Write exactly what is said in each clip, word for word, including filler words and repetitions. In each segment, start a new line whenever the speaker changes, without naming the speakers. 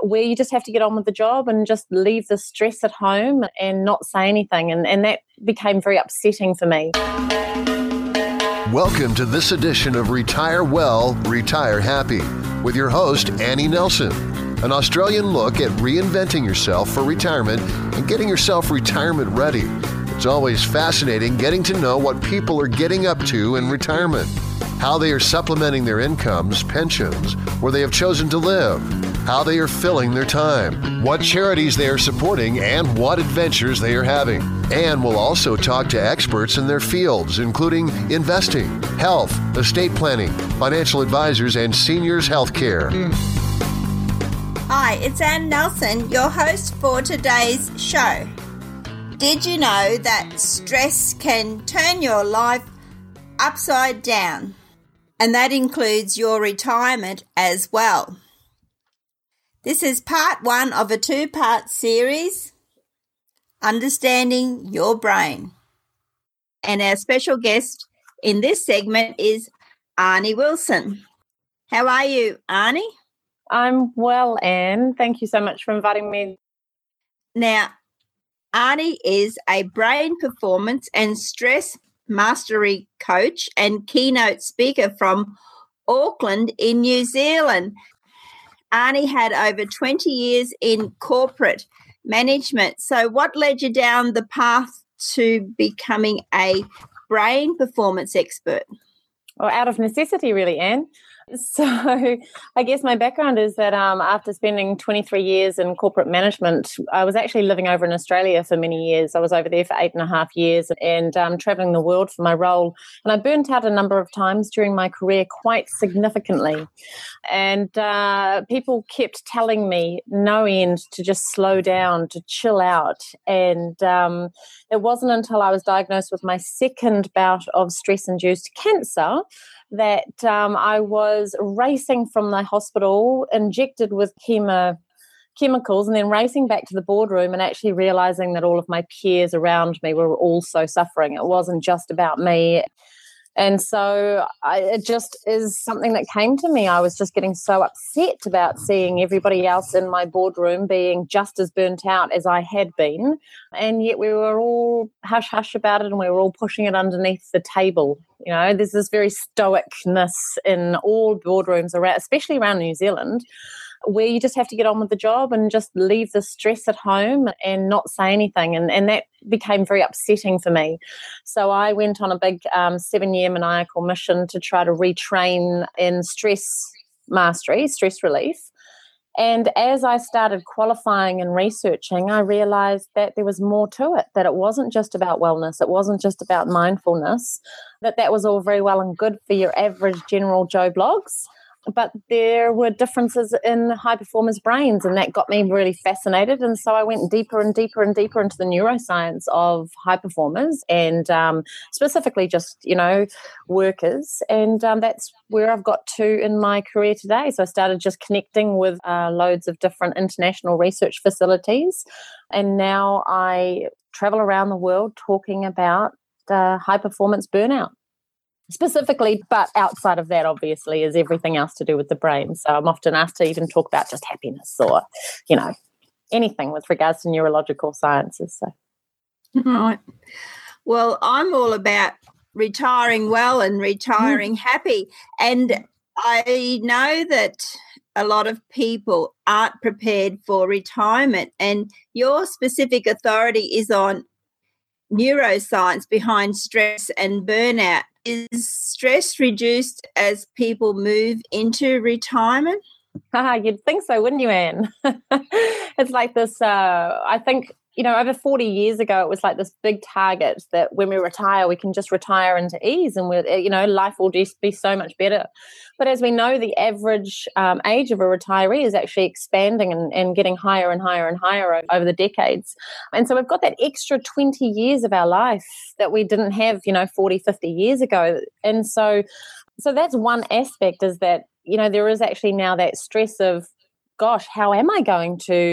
where you just have to get on with the job and just leave the stress at home and not say anything. And, and that became very upsetting for me.
Welcome to this edition of Retire Well, Retire Happy with your host, Annie Nelson. An Australian look at reinventing yourself for retirement and getting yourself retirement ready. It's always fascinating getting to know what people are getting up to in retirement, how they are supplementing their incomes, pensions, where they have chosen to live, how they are filling their time, what charities they are supporting, and what adventures they are having. And we'll also talk to experts in their fields, including investing, health, estate planning, financial advisors, and seniors healthcare.
Hi, it's Ann Nelson, your host for today's show. Did you know that stress can turn your life upside down? And that includes your retirement as well. This is part one of a two-part series, Understanding Your Brain. And our special guest in this segment is Arnie Wilson. How are you, Arnie?
I'm well, Anne. Thank you so much for inviting me.
Now, Arnie is a brain performance and stress mastery coach and keynote speaker from Auckland in New Zealand. Arnie had over twenty years in corporate management. So what led you down the path to becoming a brain performance expert?
Well, out of necessity, really, Anne. So I guess my background is that um, after spending twenty-three years in corporate management, I was actually living over in Australia for many years. I was over there for eight and a half years and um, traveling the world for my role. And I burnt out a number of times during my career quite significantly. And uh, people kept telling me no end to just slow down, to chill out. And um, it wasn't until I was diagnosed with my second bout of stress-induced cancer that um, I was racing from the hospital, injected with chemo, chemicals, and then racing back to the boardroom and actually realizing that all of my peers around me were also suffering. It wasn't just about me. And so I, it just is something that came to me. I was just getting so upset about seeing everybody else in my boardroom being just as burnt out as I had been. And yet we were all hush-hush about it and we were all pushing it underneath the table. You know, there's this very stoicness in all boardrooms around, especially around New Zealand, where you just have to get on with the job and just leave the stress at home and not say anything. And, and that became very upsetting for me. So I went on a big um, seven-year maniacal mission to try to retrain in stress mastery, stress relief. And as I started qualifying and researching, I realized that there was more to it, that it wasn't just about wellness, it wasn't just about mindfulness, that that was all very well and good for your average general Joe Blogs. But there were differences in high performers' brains, and that got me really fascinated. And so I went deeper and deeper and deeper into the neuroscience of high performers and um, specifically just, you know, workers. And um, that's where I've got to in my career today. So I started just connecting with uh, loads of different international research facilities. And now I travel around the world talking about uh, high performance burnout. Specifically, but outside of that, obviously, is everything else to do with the brain. So I'm often asked to even talk about just happiness or, you know, anything with regards to neurological sciences. So,
right. Well, I'm all about retiring well and retiring mm. happy. And I know that a lot of people aren't prepared for retirement. And your specific authority is on neuroscience behind stress and burnout. Is stress reduced as people move into retirement?
Ah, you'd think so, wouldn't you, Anne? It's like this, uh, I think, you know, over forty years ago, it was like this big target that when we retire, we can just retire into ease and, we're, you know, life will just be so much better. But as we know, the average um, age of a retiree is actually expanding and, and getting higher and higher and higher over the decades. And so we've got that extra twenty years of our life that we didn't have, you know, forty, fifty years ago. And so, so that's one aspect, is that, you know, there is actually now that stress of, gosh, how am I going to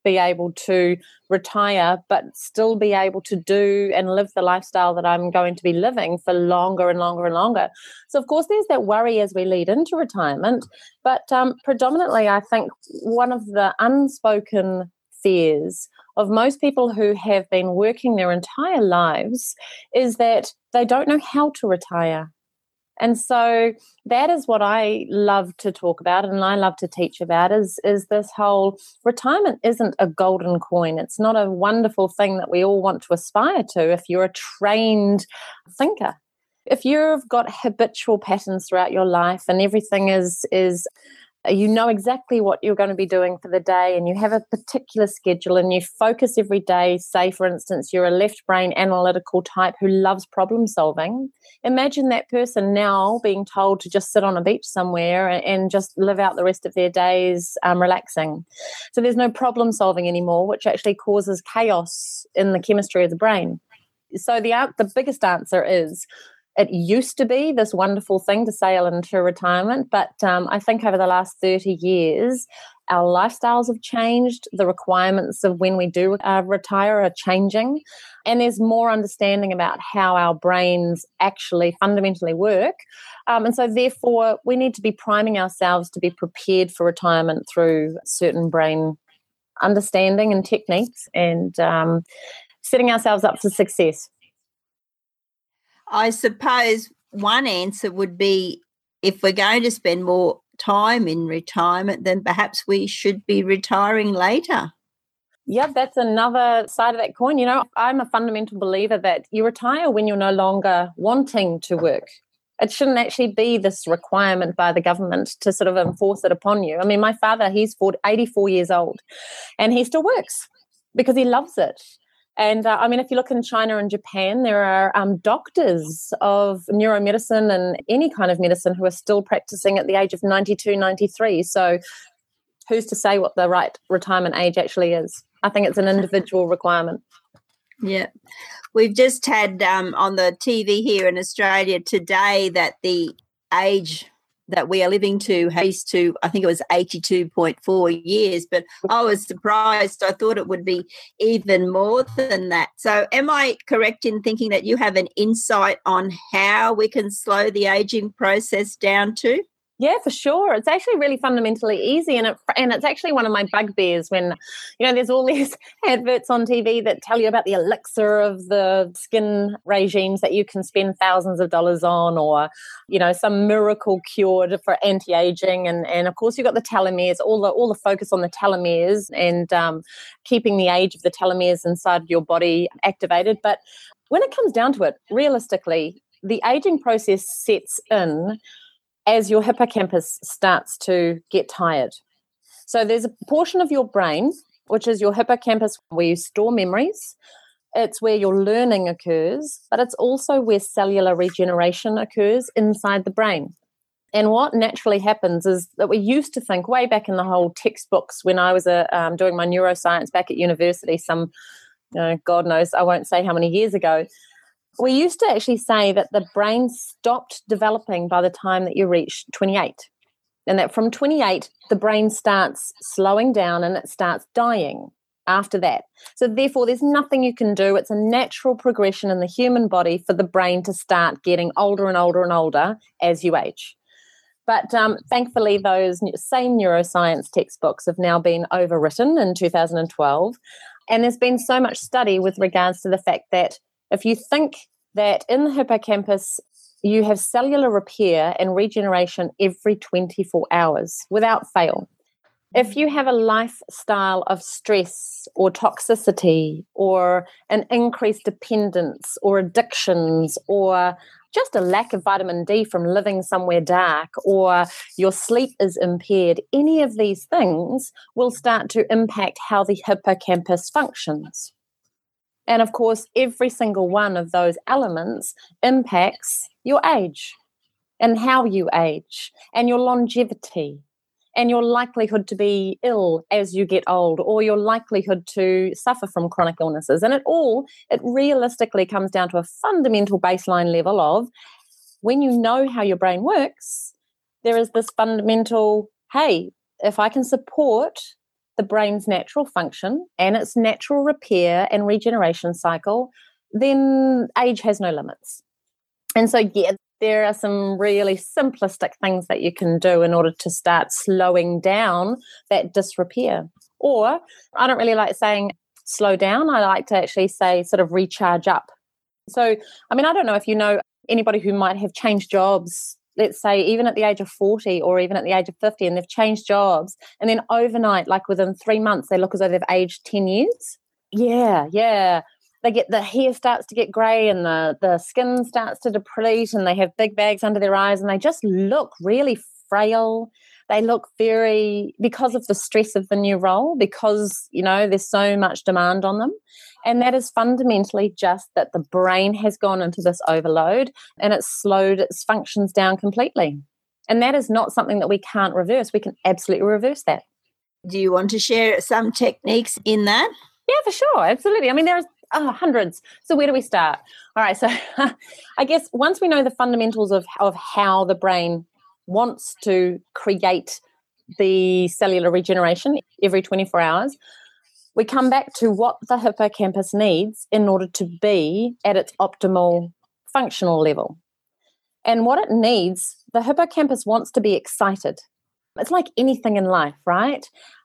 be able to retire, but still be able to do and live the lifestyle that I'm going to be living for longer and longer and longer. So, of course, there's that worry as we lead into retirement. But um, predominantly, I think one of the unspoken fears of most people who have been working their entire lives is that they don't know how to retire. And so that is what I love to talk about and I love to teach about is, is this whole retirement isn't a golden coin. It's not a wonderful thing that we all want to aspire to if you're a trained thinker. If you've got habitual patterns throughout your life and everything is is you know exactly what you're going to be doing for the day and you have a particular schedule and you focus every day, say, for instance, you're a left brain analytical type who loves problem solving. Imagine that person now being told to just sit on a beach somewhere and, and just live out the rest of their days um, relaxing. So there's no problem solving anymore, which actually causes chaos in the chemistry of the brain. So the the biggest answer is, it used to be this wonderful thing to sail into retirement, but um, I think over the last thirty years, our lifestyles have changed. The requirements of when we do uh, retire are changing, and there's more understanding about how our brains actually fundamentally work. Um, and so therefore, we need to be priming ourselves to be prepared for retirement through certain brain understanding and techniques and um, setting ourselves up for success.
I suppose one answer would be if we're going to spend more time in retirement, then perhaps we should be retiring later.
Yeah, that's another side of that coin. You know, I'm a fundamental believer that you retire when you're no longer wanting to work. It shouldn't actually be this requirement by the government to sort of enforce it upon you. I mean, my father, he's eighty-four years old and he still works because he loves it. And uh, I mean, if you look in China and Japan, there are um, doctors of neuromedicine and any kind of medicine who are still practicing at the age of ninety-two, ninety-three. So who's to say what the right retirement age actually is? I think it's an individual requirement.
Yeah. We've just had um, on the T V here in Australia today that the age that we are living to has to, I think it was eighty-two point four years, but I was surprised. I thought it would be even more than that. So am I correct in thinking that you have an insight on how we can slow the aging process down to?
Yeah, for sure. It's actually really fundamentally easy, and it, and it's actually one of my bugbears when, you know, there's all these adverts on T V that tell you about the elixir of the skin regimes that you can spend thousands of dollars on, or, you know, some miracle cure for anti-aging, and and of course you've got the telomeres, all the all the focus on the telomeres and um, keeping the age of the telomeres inside your body activated. But when it comes down to it, realistically, the aging process sets in as your hippocampus starts to get tired. So there's a portion of your brain, which is your hippocampus, where you store memories. It's where your learning occurs, but it's also where cellular regeneration occurs inside the brain. And what naturally happens is that we used to think way back in the whole textbooks when I was uh, um, doing my neuroscience back at university, some, you know, God knows, I won't say how many years ago, we used to actually say that the brain stopped developing by the time that you reach twenty-eight, and that from twenty-eight, the brain starts slowing down and it starts dying after that. So therefore, there's nothing you can do. It's a natural progression in the human body for the brain to start getting older and older and older as you age. But um, thankfully, those same neuroscience textbooks have now been overwritten in two thousand twelve, and there's been so much study with regards to the fact that if you think that in the hippocampus, you have cellular repair and regeneration every twenty-four hours without fail. If you have a lifestyle of stress or toxicity or an increased dependence or addictions or just a lack of vitamin D from living somewhere dark, or your sleep is impaired, any of these things will start to impact how the hippocampus functions. And of course, every single one of those elements impacts your age and how you age and your longevity and your likelihood to be ill as you get old, or your likelihood to suffer from chronic illnesses. And it all, it realistically comes down to a fundamental baseline level of when you know how your brain works, there is this fundamental, hey, if I can support the the brain's natural function and its natural repair and regeneration cycle, then age has no limits. And so, yeah, there are some really simplistic things that you can do in order to start slowing down that disrepair. Or I don't really like saying slow down. I like to actually say sort of recharge up. So, I mean, I don't know if you know anybody who might have changed jobs, let's say even at the age of forty or even at the age of fifty, and they've changed jobs, and then overnight, like within three months, they look as though they've aged ten years. Yeah, yeah. They get, the hair starts to get grey and the, the skin starts to deplete, and they have big bags under their eyes, and they just look really frail. They look very, because of the stress of the new role, because, you know, there's so much demand on them. And that is fundamentally just that the brain has gone into this overload and it's slowed its functions down completely. And that is not something that we can't reverse. We can absolutely reverse that.
Do you want to share some techniques in that?
Yeah, for sure. Absolutely. I mean, there's oh, hundreds. So where do we start? All right. So I guess once we know the fundamentals of, of how the brain wants to create the cellular regeneration every twenty-four hours, we come back to what the hippocampus needs in order to be at its optimal functional level. And what it needs, the hippocampus wants to be excited. It's like anything in life, right?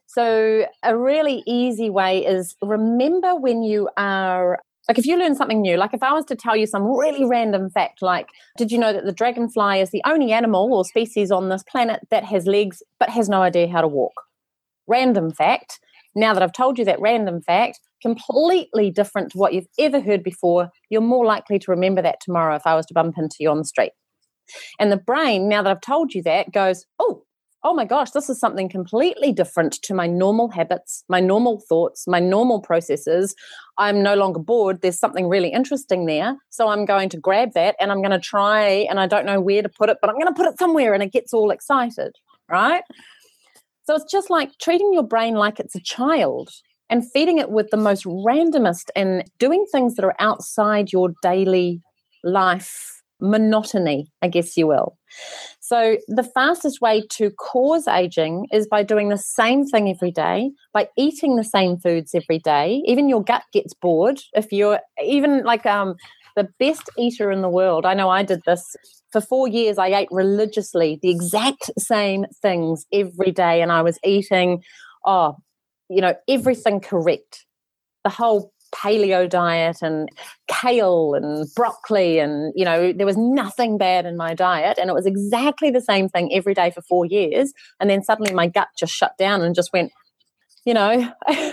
So a really easy way is, remember when you are, like if you learn something new, like if I was to tell you some really random fact, like, did you know that the dragonfly is the only animal or species on this planet that has legs but has no idea how to walk? Random fact. Now that I've told you that random fact, completely different to what you've ever heard before, you're more likely to remember that tomorrow if I was to bump into you on the street. And the brain, now that I've told you that, goes, oh, oh my gosh, this is something completely different to my normal habits, my normal thoughts, my normal processes. I'm no longer bored. There's something really interesting there. So I'm going to grab that and I'm going to try, and I don't know where to put it, but I'm going to put it somewhere, and it gets all excited, right? So it's just like treating your brain like it's a child and feeding it with the most randomest and doing things that are outside your daily life monotony, I guess you will. So the fastest way to cause aging is by doing the same thing every day, by eating the same foods every day. Even your gut gets bored. If you're even like um, the best eater in the world, I know I did this. For four years, I ate religiously the exact same things every day, and I was eating, oh, you know, everything correct. The whole paleo diet and kale and broccoli, and, you know, there was nothing bad in my diet, and it was exactly the same thing every day for four years. And then suddenly my gut just shut down and just went, you know,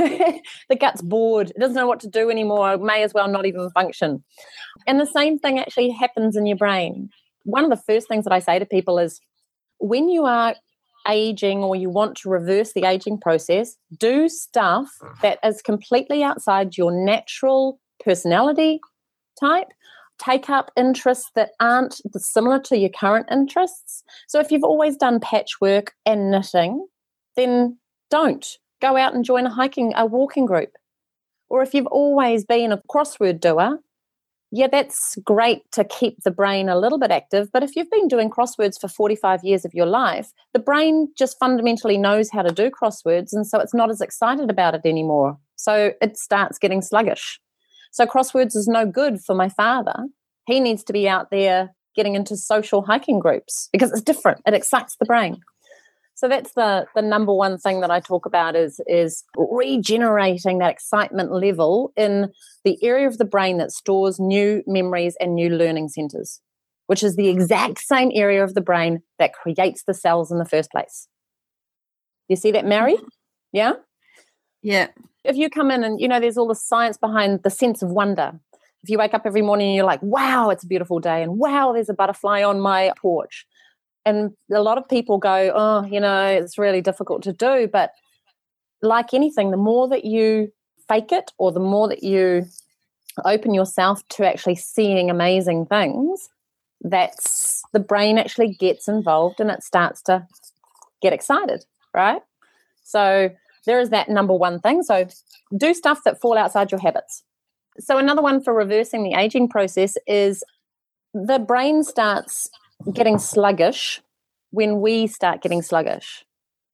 the gut's bored. It doesn't know what to do anymore. It may as well not even function. And the same thing actually happens in your brain. One of the first things that I say to people is, when you are aging or you want to reverse the aging process, do stuff that is completely outside your natural personality type. Take up interests that aren't similar to your current interests. So if you've always done patchwork and knitting, then don't. Go out and join a hiking, a walking group. Or if you've always been a crossword doer, yeah, that's great to keep the brain a little bit active. But if you've been doing crosswords for forty-five years of your life, the brain just fundamentally knows how to do crosswords, and so it's not as excited about it anymore. So it starts getting sluggish. So crosswords is no good for my father. He needs to be out there getting into social hiking groups because it's different. It excites the brain. So that's the, the number one thing that I talk about is, is regenerating that excitement level in the area of the brain that stores new memories and new learning centers, which is the exact same area of the brain that creates the cells in the first place. You see that, Mary? Yeah?
Yeah.
If you come in and, you know, there's all the science behind the sense of wonder. If you wake up every morning and you're like, wow, it's a beautiful day, and wow, there's a butterfly on my porch. And a lot of people go, oh, you know, it's really difficult to do. But like anything, the more that you fake it or the more that you open yourself to actually seeing amazing things, that's the brain actually gets involved and it starts to get excited, right? So there is that number one thing. So do stuff that fall outside your habits. So another one for reversing the aging process is the brain starts getting sluggish when we start getting sluggish.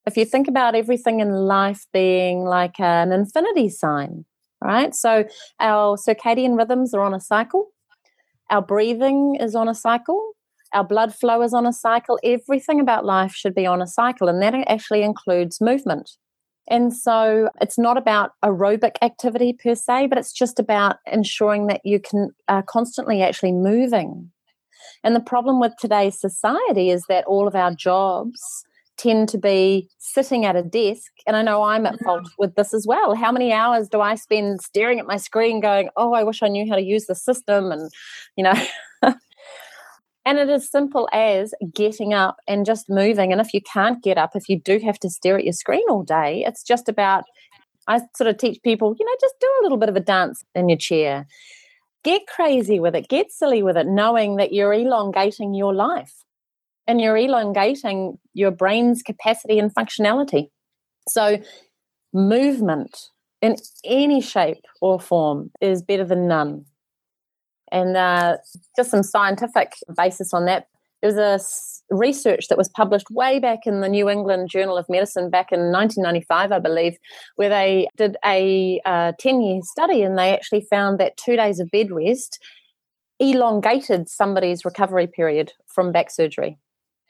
if you think about everything in life being like an infinity sign, right? So our circadian rhythms are on a cycle. Our breathing is on a cycle. Our blood flow is on a cycle. Everything about life should be on a cycle, and that actually includes movement. And so it's not about aerobic activity per se, but it's just about ensuring that you can are constantly actually moving. And the problem with today's society is that all of our jobs tend to be sitting at a desk. And I know I'm at fault with this as well. How many hours do I spend staring at my screen going, oh, I wish I knew how to use the system? And, you know, and it is simple as getting up and just moving. And if you can't get up, if you do have to stare at your screen all day, it's just about, I sort of teach people, you know, just do a little bit of a dance in your chair. Get crazy with it, get silly with it, knowing that you're elongating your life and you're elongating your brain's capacity and functionality. So movement in any shape or form is better than none. And uh, just some scientific basis on that. There was a s- research that was published way back in the New England Journal of Medicine back in nineteen ninety-five, I believe, where they did a uh, ten-year study, and they actually found that two days of bed rest elongated somebody's recovery period from back surgery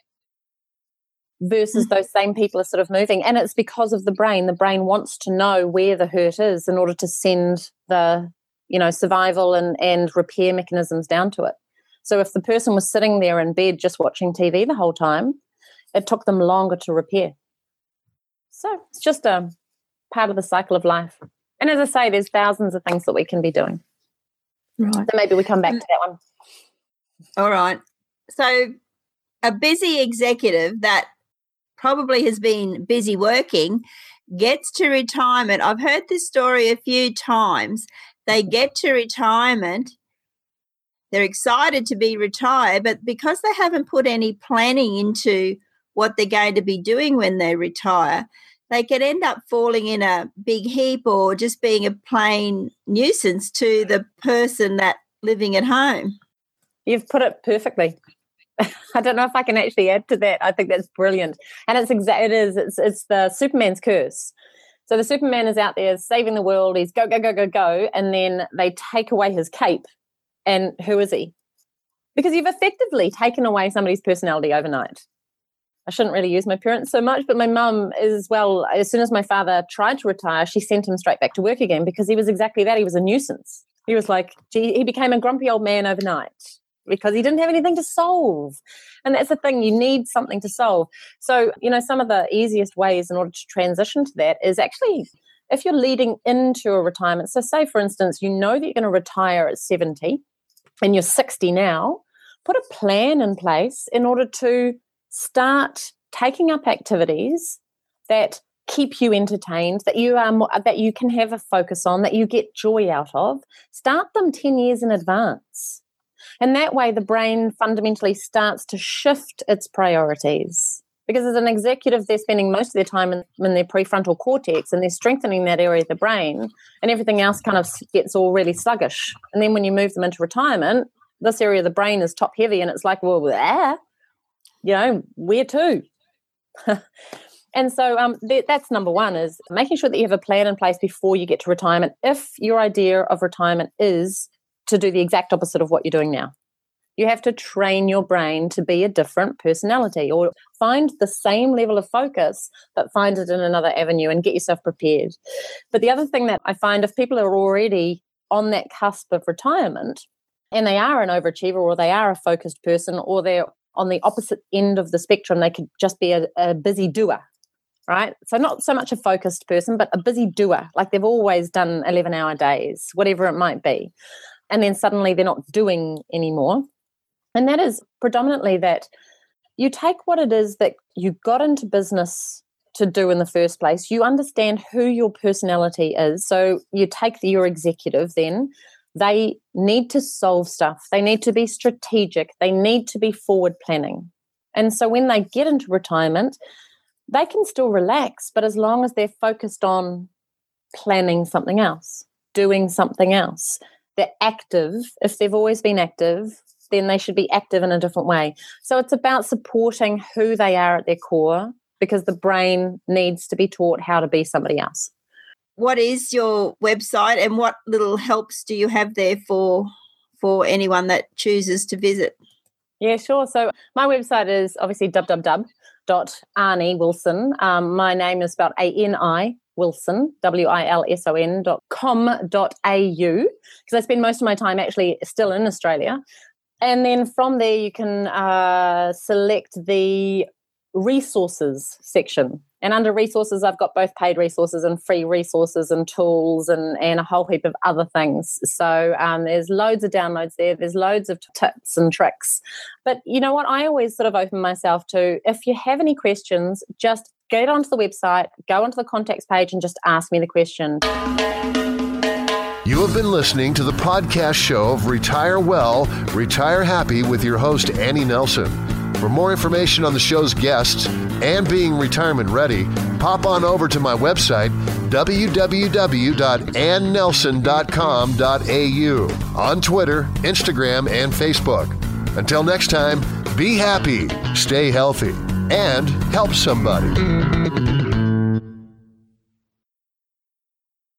versus mm-hmm. those same people are sort of moving. And it's because of the brain. The brain wants to know where the hurt is in order to send the, you know, survival and, and repair mechanisms down to it. So if the person was sitting there in bed just watching T V the whole time, it took them longer to repair. So it's just a part of the cycle of life. And as I say, there's thousands of things that we can be doing.
Right.
So maybe we come back to that one.
All right. So a busy executive that probably has been busy working gets to retirement. I've heard this story a few times. They get to retirement. They're excited to be retired, but because they haven't put any planning into what they're going to be doing when they retire, they could end up falling in a big heap or just being a plain nuisance to the person that's living at home.
You've put it perfectly. I don't know if I can actually add to that. I think that's brilliant. And it's exact. It is. It's, it's the Superman's curse. So the Superman is out there saving the world. He's go, go, go, go, go. And then they take away his cape. And who is he? Because you've effectively taken away somebody's personality overnight. I shouldn't really use my parents so much, but my mum as well, as soon as my father tried to retire, she sent him straight back to work again because he was exactly that. He was a nuisance. He was like, gee, he became a grumpy old man overnight because he didn't have anything to solve. And that's the thing, you need something to solve. So, you know, some of the easiest ways in order to transition to that is actually if you're leading into a retirement. So say, for instance, you know that you're going to retire at seventy and you're sixty now, put a plan in place in order to start taking up activities that keep you entertained, that you are more, that you can have a focus on, that you get joy out of. Start them ten years in advance. And that way the brain fundamentally starts to shift its priorities. Because as an executive, they're spending most of their time in, in their prefrontal cortex and they're strengthening that area of the brain, and everything else kind of gets all really sluggish. And then when you move them into retirement, this area of the brain is top heavy and it's like, well, ah, you know, where to? And so um, th- that's number one, is making sure that you have a plan in place before you get to retirement, if your idea of retirement is to do the exact opposite of what you're doing now. You have to train your brain to be a different personality, or find the same level of focus, but find it in another avenue and get yourself prepared. But the other thing that I find, if people are already on that cusp of retirement and they are an overachiever, or they are a focused person, or they're on the opposite end of the spectrum, they could just be a, a busy doer, right? So not so much a focused person, but a busy doer, like they've always done eleven-hour days, whatever it might be. And then suddenly they're not doing anymore. And that is predominantly that you take what it is that you got into business to do in the first place. You understand who your personality is. So you take the, your executive then. They need to solve stuff. They need to be strategic. They need to be forward planning. And so when they get into retirement, they can still relax, but as long as they're focused on planning something else, doing something else, they're active. If they've always been active, then they should be active in a different way. So it's about supporting who they are at their core because the brain needs to be taught how to be somebody else.
What is your website and what little helps do you have there for for anyone that chooses to visit?
Yeah, sure. So my website is obviously w w w dot ani wilson. Um, my name is spelled A N I Wilson, W I L S O N dot com dot A U, because I spend most of my time actually still in Australia. And then from there you can uh, select the resources section. And under resources, I've got both paid resources and free resources and tools and, and a whole heap of other things. So um, there's loads of downloads there. There's loads of tips and tricks. But you know what? I always sort of open myself to, if you have any questions, just get onto the website, go onto the contacts page and just ask me the question.
You have been listening to the podcast show of Retire Well, Retire Happy with your host, Annie Nelson. For more information on the show's guests and being retirement ready, pop on over to my website, w w w dot ann nelson dot com dot a u, on Twitter, Instagram, and Facebook. Until next time, be happy, stay healthy, and help somebody.